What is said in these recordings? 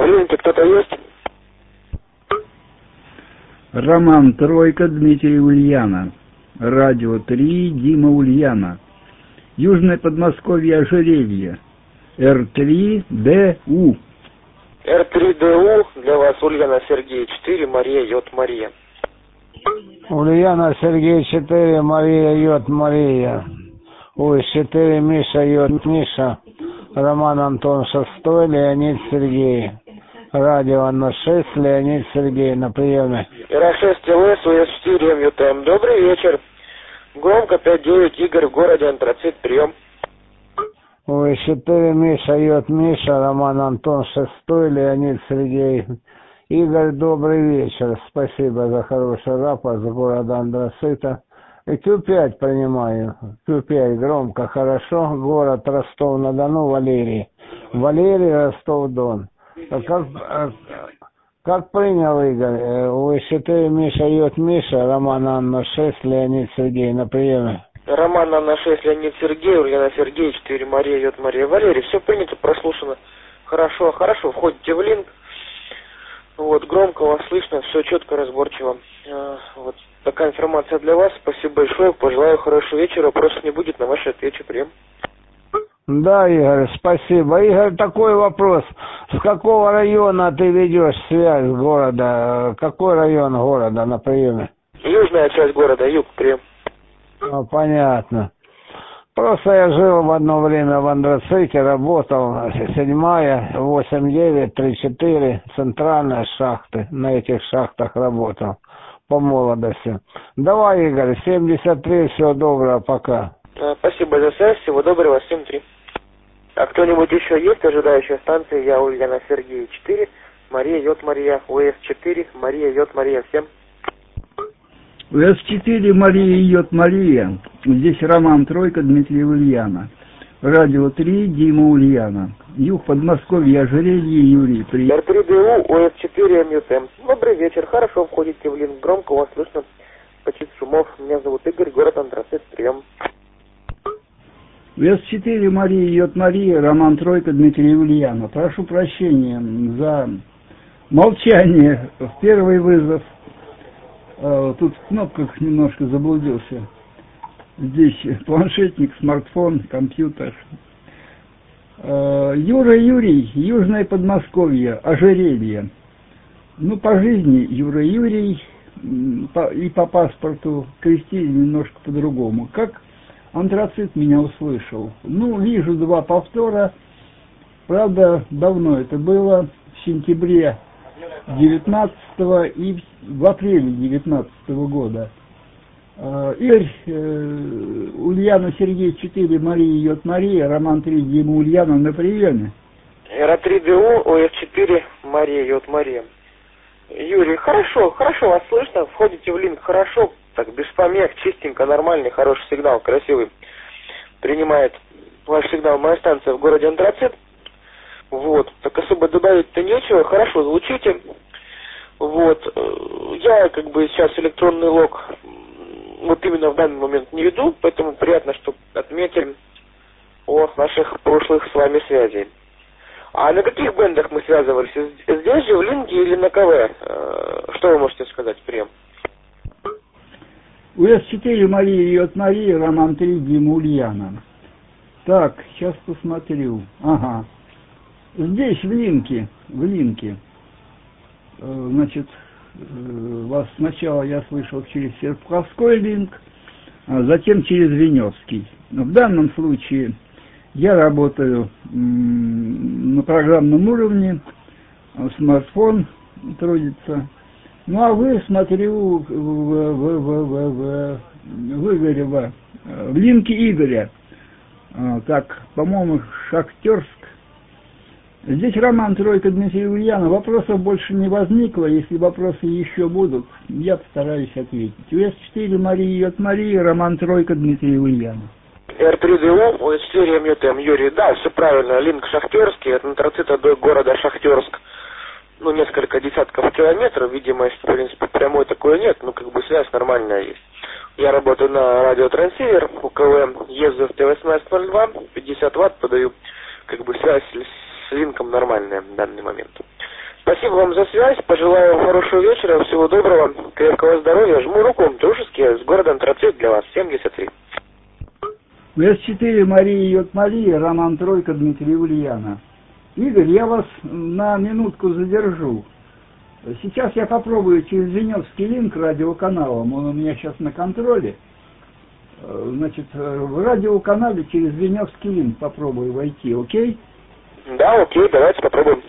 В линке кто-то есть? Роман Тройка, Дмитрий Ульяна. Радио 3, Дима Ульяна. Южное Подмосковье, Ожерелье. Р3ДУ. Р3ДУ для вас Ульяна Сергей 4, Мария Йод Мария. Ульяна Сергей 4, Мария Йод Мария. Ой, 4, Миша Йод Миша. Роман Антон 6, Леонид Сергей. Радио Анна 6, Леонид Сергей на приеме. Ира-6 ЛС, УС4, МЮТМ. Добрый вечер. Громко 5-9, Игорь в городе Антрацит, прием. Ой, 4, Миша Йод Миша, Роман Антон 6, Леонид Сергей. Игорь, добрый вечер. Спасибо за хороший рапорт с города Антрацита. И Q5 принимаю. Q5 громко, хорошо. Город Ростов-на-Дону, Валерий. Валерий, Ростов-Дон. Как принял Игорь? УС4, Миша Йод Миша, Роман Анна 6, Леонид Сергей на приеме. Роман Анна 6, Леонид Сергей, Ульяна Сергей 4, Мария Йод Мария. Валерий, все принято, прослушано. Хорошо, входите в линк. Вот, громко вас слышно, все четко, разборчиво. Вот такая информация для вас. Спасибо большое, пожелаю хорошего вечера. Вопросов не будет, на ваши отвечу, прием. Да, Игорь, спасибо. Игорь, такой вопрос. С какого района ты ведешь связь города? Какой район города на приеме? Южная часть города, юг, прием. Понятно. Просто я жил в одно время в Антраците, работал 7-я, 8-9, 3-4, центральные шахты. На этих шахтах работал по молодости. Давай, Игорь, 73, всего доброго, пока. Спасибо за связь, всего доброго, 7-3. А кто-нибудь еще есть, ожидающая станции? Я Ульяна Сергей 4, Мария Йод Мария, УС4, Мария Йод Мария, всем. УС4, Мария Йод Мария. Здесь Роман Тройка, Дмитрий Ульяна. Радио 3, Дима Ульяна. Юг Подмосковья, Ожерелье, Юрий. Р3ДУ, УС4, МЮТМ. Добрый вечер, хорошо входите в линк, громко вас слышно, почти шумов. Меня зовут Игорь, город Антрацит, прием. УС4, Мария Йод Мария, Роман Тройка, Дмитрий Ульяна. Прошу прощения за молчание в первый вызов. Тут в кнопках немножко заблудился. Здесь планшетник, смартфон, компьютер. Юра Юрий, Южное Подмосковье, Ожерелье. Ну, по жизни Юра Юрий и по паспорту крестили немножко по-другому. Как Антрацит меня услышал. Ну, вижу 2 повтора. Правда, давно это было, в сентябре 19-го и в апреле 19-го года. Игорь, Ульяна Сергей 4, Мария Йод Мария, Роман 3, Дима Ульяна на приеме. Р3ДУ, ОС4, Мария Йод Мария. Юрий, хорошо вас слышно, входите в линк хорошо, так без помех, чистенько, нормальный, хороший сигнал, красивый. Принимает ваш сигнал моя станция в городе Антрацит. Вот, так особо добавить-то нечего, хорошо звучите. Вот, я сейчас электронный лог вот именно в данный момент не веду, поэтому приятно, что отметили о наших прошлых с вами связей. А на каких бендах мы связывались? Здесь же, в линке или на КВ? Что вы можете сказать, прием? УС4, Мария Йод Мария, Роман 3, Дима Ульяна. Так, сейчас посмотрю. Ага. Здесь, в линке. Значит, вас сначала я слышал через Серпуховской линк, а затем через Веневский. Но в данном случае я работаю на программном уровне, смартфон трудится. Ну, а вы, смотрю, в линке Игоря. Так, по-моему, Шахтерск. Здесь Роман Тройка, Дмитрий Ульяна. Вопросов больше не возникло. Если вопросы еще будут, я постараюсь ответить. УС4, Мария Йод Мария, Роман Тройка, Дмитрий Ульяна. Р3ДУ, УС4, МЮТМ, Юрий. Да, все правильно. Линк Шахтерский, от Антрацита до города Шахтерск. Ну, несколько десятков километров. Видимость, в принципе, прямой такой нет. Ну, связь нормальная есть. Я работаю на радиотрансивер, УКВ, езжу в Т-1802, 50 Вт подаю. Связь с линком нормальная в данный момент. Спасибо вам за связь, пожелаю вам хорошего вечера, всего доброго, крепкого здоровья. Жму руку, дружески, с города Антрацит для вас, 73. С4 Мария Йод Мария, Роман Тройка, Дмитрий Ульяна. Игорь, я вас на минутку задержу. Сейчас я попробую через Веневский линк радиоканалом, он у меня сейчас на контроле. Значит, в радиоканале через Веневский линк попробую войти, окей? Да, окей, давайте попробуем.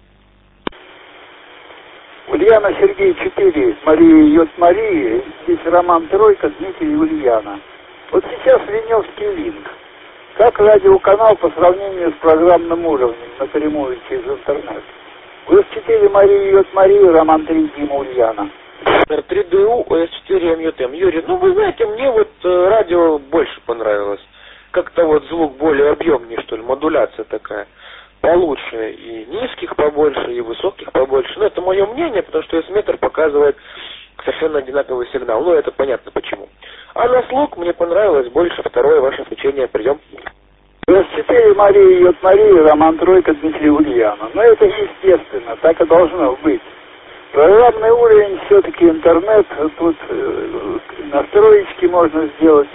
Ульяна Сергей 4, Мария Йод Мария, здесь Роман Тройка, Дмитрий Ульяна. Вот сейчас Веневский линк. Как радиоканал по сравнению с программным уровнем, напрямую через интернет? ОС4 Мария Йод Мария, Роман 3, Дима Ульяна. 3ДУ, ОС4 МЮТМ. Юрий, ну вы знаете, мне вот радио больше понравилось. Как-то вот звук более объемнее, что ли, модуляция такая. Получше, и низких побольше, и высоких побольше. Ну, это мое мнение, потому что S-метр показывает совершенно одинаковый сигнал. Ну, это понятно почему. А на слух мне понравилось больше второе ваше включение. Прием. ОС4 Мария Йод Мария, Роман Тройка, Дмитрий Ульяна. Но это естественно, так и должно быть. Программный уровень, все-таки интернет, тут настроечки можно сделать,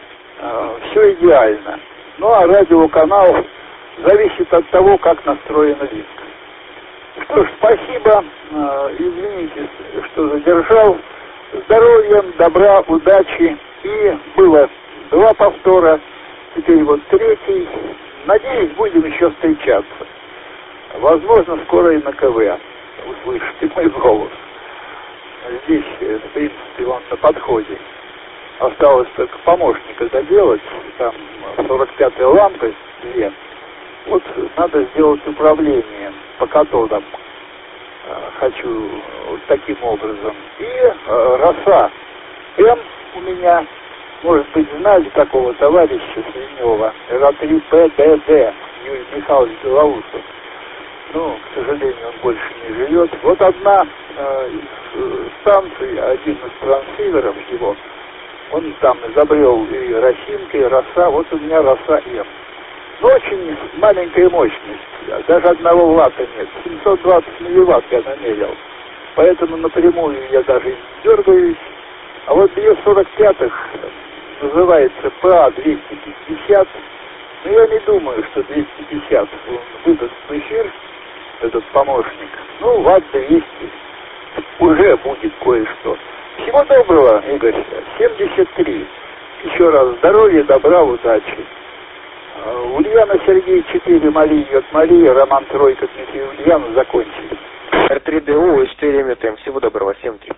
все идеально. Ну, а радиоканал зависит от того, как настроен линк. Что ж, спасибо, извините, что задержал. Здоровья, добра, удачи. И было 2 повтора, теперь вот 3. Надеюсь, будем еще встречаться. Возможно, скоро и на КВ услышите мой голос. Здесь, в принципе, он на подходе. Осталось только помощника доделать. Там 45-я лампа 2. Вот надо сделать управление по катодам. Хочу вот таким образом. И роса М у меня, может быть, знали такого товарища Свинева, РА3ПДД, Юрий Михайлович Белоусов. Ну, к сожалению, он больше не живет. Вот одна из станций, один из трансиверов его, он там изобрел и росинка, и роса. Вот у меня роса М. Но очень маленькая мощность, даже 1 ватта нет, 720 милливатт я намерил. Поэтому напрямую я даже не дергаюсь. А вот 245-х называется ПА-250. Но я не думаю, что 250 он выдаст в эфир, этот помощник. Ну, ватт 200 уже будет кое-что. Всего доброго, Игорь. 73. Еще раз здоровья, добра, удачи. Ульяна Сергей 4, Мария Йод Мария, Роман Тройка, Дмитрий Ульяна, закончили. R3DU, S4 МЮТМ. Всего доброго, 7-3.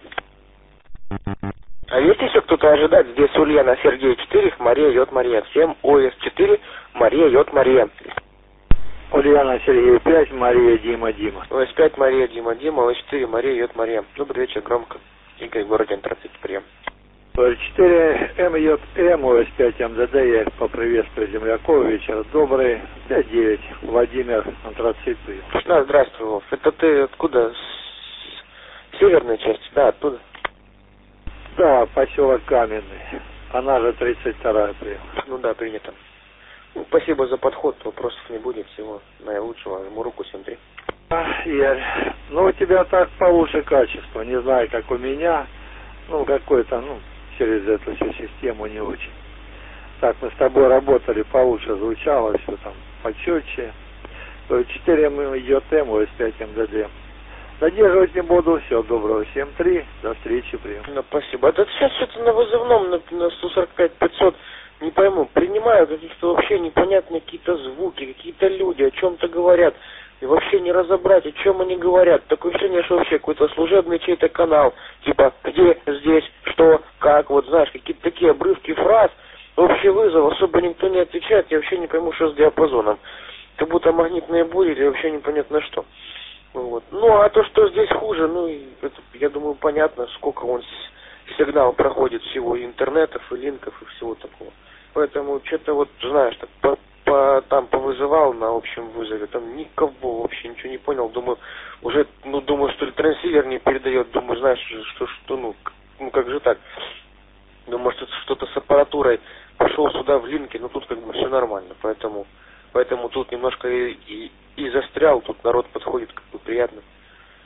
А есть еще кто-то ожидать? Здесь Ульяна Сергей 4, Мария Йод Мария. Всем ОС4, Мария Йод Мария. Ульяна Сергей 5, Мария Дима Дима. ОС5, Мария Дима Дима, ОС4, Мария Йод Мария. Добрый вечер, громко. Игорь, город Антрацит, прием. 4 МЙМ, ОС5 МДД, я поприветствую земляков, вечер добрый. 5-9, Владимир, Антрацит, прием. Да, здравствуй, Вов. Это ты откуда? С северной части? Да, оттуда. Да, поселок Каменный, она же 32-я, прием. Ну да, принято. Ну, спасибо за подход, вопросов не будет, всего наилучшего. Жму руку, 7-3. Игорь, ну у тебя так получше качество, не знаю, как у меня, ну какой-то, ну, через эту всю систему не очень. Так, мы с тобой работали, получше звучало, все там почетче. 4 МЮТМ, ОС5 МДД. Задерживать не буду, всего доброго, 7-3, до встречи, прием. Ну, спасибо. Это сейчас что-то на вызывном, на 145-500, не пойму, принимаю каких-то вообще непонятные какие-то звуки, какие-то люди о чем-то говорят, и вообще не разобрать, о чем они говорят. Такое ощущение, что вообще какой-то служебный чей-то канал, типа, где, здесь, что, как, вот знаешь, какие-то такие обрывки фраз, общий вызов, особо никто не отвечает, я вообще не пойму, что с диапазоном. Как будто магнитные бури, или вообще непонятно что. Вот. Ну, а то, что здесь хуже, ну, это, я думаю, понятно, сколько он сигнал проходит всего интернетов, и линков, и всего такого. Поэтому что-то вот, знаешь, так там повызывал на общем вызове, там никого вообще ничего не понял, думаю, уже, ну, думаю, что ли, трансивер не передает, думаю, знаешь, что ну, как же так? Думаю, может, что-то с аппаратурой, пошел сюда в линке, но тут как бы все нормально, поэтому тут немножко и застрял, тут народ подходит, как бы приятно.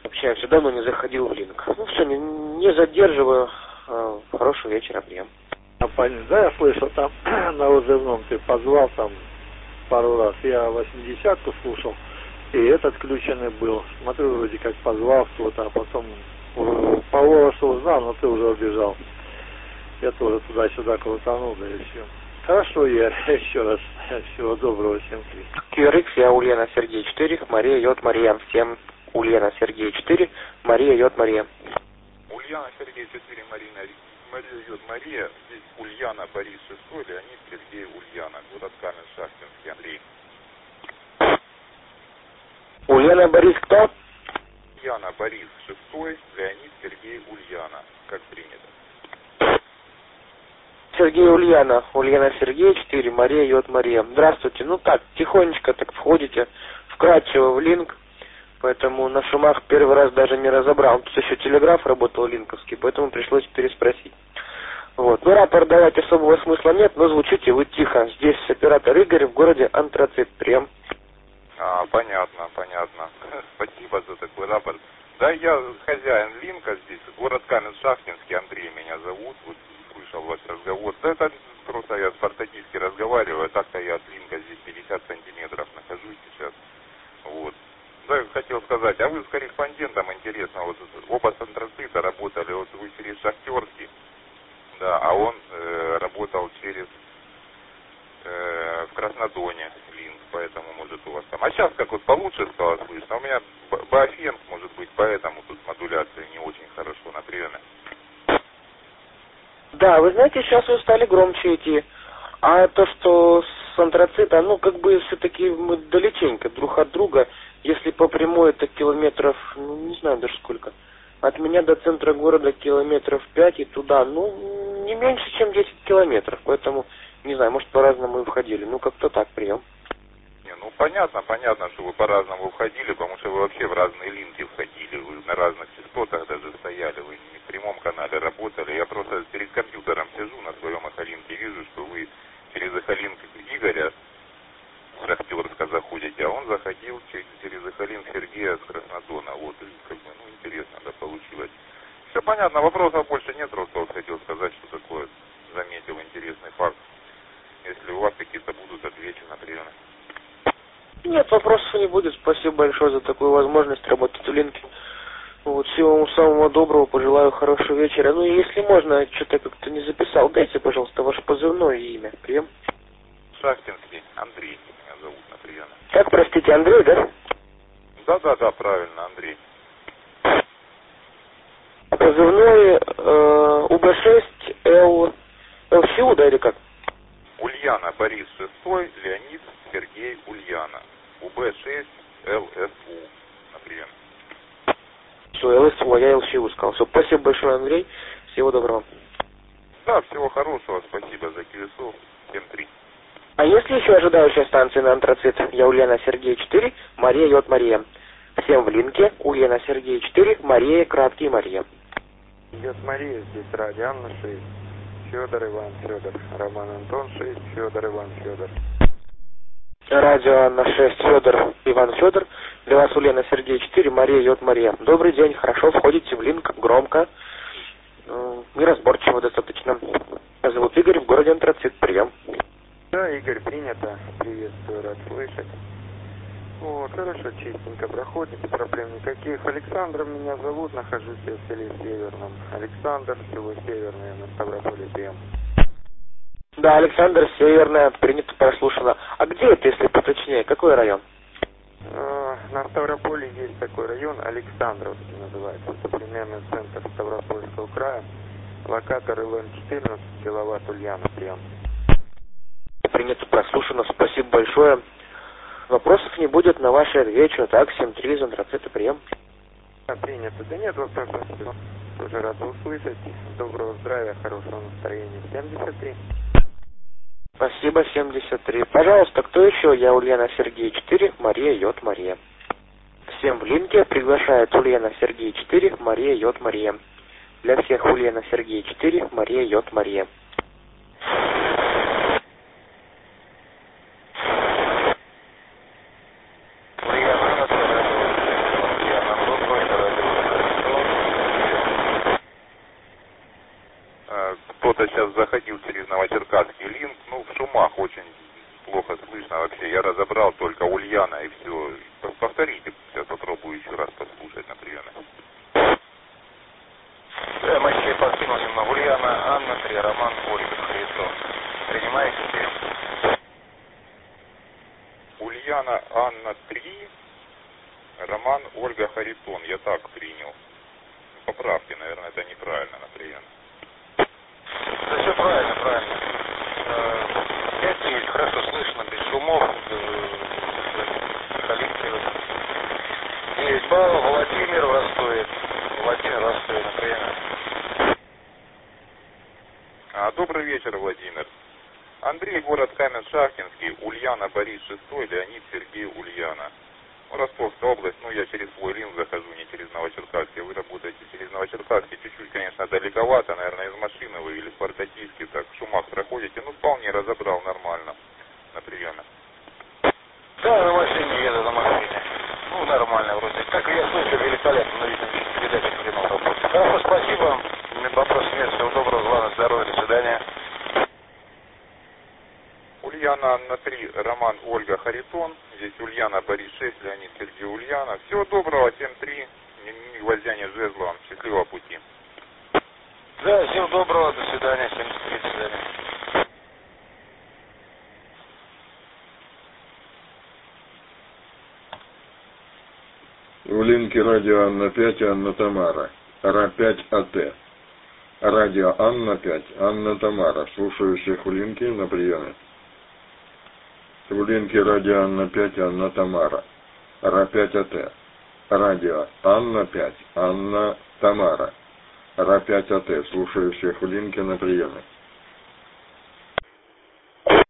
Общаемся, давно не заходил в линк. Ну все, не задерживаю. Хорошего вечера, прием. Да, я слышал, там на отзывном ты позвал там пару раз. Я 80-ку слушал, и этот включенный был. Смотрю, вроде как позвал кто-то, а потом по голосу узнал, но ты уже убежал. Я тоже туда-сюда крутанул, да и все. Хорошо, Игорь, еще раз. Всего доброго, всем привет. QRX, я Ульяна Сергей 4, Мария Йод Мария. Всем Ульяна Сергей 4, Мария Йод Мария. Ульяна Сергей 4, Мария Йод Мария. Здесь Ульяна Борис 6, Леонид Сергей Ульяна. Город Камень-Шахтинский, Андрей. Ульяна Борис кто? Ульяна Борис 6, Леонид Сергей Ульяна. Как принято. Сергей Ульяна, Ульяна Сергей 4, Мария Йод Мария. Здравствуйте. Ну так, тихонечко так входите, вкратчиво в линк, поэтому на шумах первый раз даже не разобрал. Тут еще телеграф работал линковский, поэтому пришлось переспросить. Вот. Ну, рапорт давать особого смысла нет, но звучите вы тихо. Здесь оператор Игорь в городе Антрацит. Прием. Понятно. Спасибо за такой рапорт. Да, я хозяин линка здесь, город Камень-Шахтинский, Андрей меня зовут. Вот слышал ваш разговор. Да это просто я спартакиски разговариваю, так-то я от линка здесь 50 сантиметров нахожусь сейчас. Вот. Да, хотел сказать, а вы с корреспондентом, интересно, вот оба с Антрацита работали, вот вы через Шахтерский, да, а он работал через в Краснодоне линк, поэтому может у вас там. А сейчас как вот получше стало слышно, у меня Баофенг, может быть, поэтому тут модуляция не очень хорошо напрямую. Да, вы знаете, сейчас вы стали громче идти. А то, что с Антрацита, ну, как бы все-таки мы далеченько друг от друга. Если по прямой, это километров, ну, не знаю даже сколько. От меня до центра города километров 5 и туда, ну, не меньше, чем 10 километров. Поэтому, не знаю, может, по-разному и входили. Ну, как-то так, прием. Не, ну, понятно, что вы по-разному входили, потому что вы вообще в разные линки входили. Вы на разных частотах даже стояли, вы не в прямом канале работали. Я просто перед компьютером сижу на своем эхолинке, вижу, что вы через эхолинк Игоря с Шахтерска заходите, а он заходил через эхолинк Сергея с Краснодона. Вот, и как бы, ну, интересно, да, получилось. Все понятно, вопросов больше нет, просто вот хотел сказать, что такое, заметил интересный факт. Если у вас какие-то будут, отвечу например. Нет, вопросов не будет. Спасибо большое за такую возможность работать в линке. Вот, всего вам самого доброго, пожелаю хорошего вечера. Ну и если можно, что-то как-то не записал, дайте, пожалуйста, ваше позывное и имя. Прием. Шахтинский, Андрей меня зовут, например. Как, простите, Андрей, да? Да, правильно, Андрей. Позывной УБ6 ЛСУ, да, или как? Ульяна Борис 6, Леонид Сергей Ульяна. УБ6 ЛСУ, например. Все, ЛСУ, а я ЛСУ сказал. Все, спасибо большое, Андрей. Всего доброго. Да, всего хорошего, спасибо за QSO. 7-3. А есть ли еще ожидающая станция на Антрацит? Я Ульяна Сергей 4, Мария Йод Мария. Всем в линке. Ульяна Сергей 4, Мария, краткий Мария. Йод Мария, здесь радио Анна 6. Федор Иван Федор. Роман Антон 6, Федор Иван Федор. Радио Анна 6, Федор Иван Федор. Для вас Ульяна Сергей 4, Мария Йод Мария. Добрый день, хорошо, входите в линк, громко, неразборчиво достаточно. Меня зовут Игорь, в городе Антрацит. Прием. Да, Игорь, принято. Приветствую, рад слышать. Вот, хорошо, чистенько проходите, проблем никаких. Александр меня зовут, нахожусь я в селе Северном. Александр, село Северное, на Ставрополе, прием. Да, Александр, Северная, принято, прослушано. А где это, если поточнее? Какой район? На Ставрополе есть такой район, Александровский называется. Современный центр Ставропольского края. Локатор ЛН-14, киловатт Ульяна, прием. Принято, прослушано, спасибо большое. Вопросов не будет, на ваши отвечу. Так, 7-3 из Антрацита, прием. Принято. Да нет вопросов. Тоже рад услышать. Доброго здравия, хорошего настроения. 73. Спасибо, 73. Пожалуйста, кто еще? Я Ульяна Сергей 4, Мария Йод Мария. Всем в линке приглашает Ульяна Сергей 4, Мария Йод Мария. Для всех Ульяна Сергей 4, Мария Йод Мария. просто сейчас заходил через Новочеркасский линк, ну, в шумах очень плохо слышно вообще. Я разобрал только Ульяна и все. Повторите, сейчас попробую еще раз послушать на приеме. Да, Моисей подкинул немного. Ульяна, Анна, 3, Роман, Ольга, Харитон. Принимаете? Ульяна, Анна, 3, Роман, Ольга, Харитон. Я так принял. Поправьте, наверное, это неправильно на приеме. Да все правильно, правильно. 5-9, хорошо слышно, без шумов, коллективы. 9 баллов, Владимир в Ростове. Владимир в Ростове на приеме. Добрый вечер, Владимир. Андрей, город Каменск-Шахтинский, Ульяна, Борис 6, Леонид, Сергей, Ульяна. Ростовская область, ну я через свой линк захожу, не через Новочеркасский. Вы работаете через Новочеркасский, чуть-чуть, конечно, далековато, наверное, из машины вы или в Спартакийске, так, в шумах проходите, ну вполне разобрал нормально на приеме. Да, на машине еду, на машине. Ну, нормально вроде. Как я слышу, великолепно, но видно, передача приемал вопрос. Хорошо, спасибо. Вопрос нет, всего доброго, главное здоровья, до свидания. Ульяна, Анна 3, Роман, Ольга, Харитон. Здесь Ульяна, Борис 6, Леонид, Сергей, Ульяна. Всего доброго, 7-3, ни гвоздя, ни жезла вам. Счастливого пути. Да, всего доброго, до свидания, 7-3, до свидания. В линке радио Анна 5, Анна Тамара. РА-5 АТ. Радио Анна 5, Анна Тамара. Слушаю всех в линке на приеме. В линке радио Анна 5, Анна Тамара. РА-5 АТ. Радио Анна 5, Анна Тамара. РА-5 АТ. Слушаю всех в линке на приеме.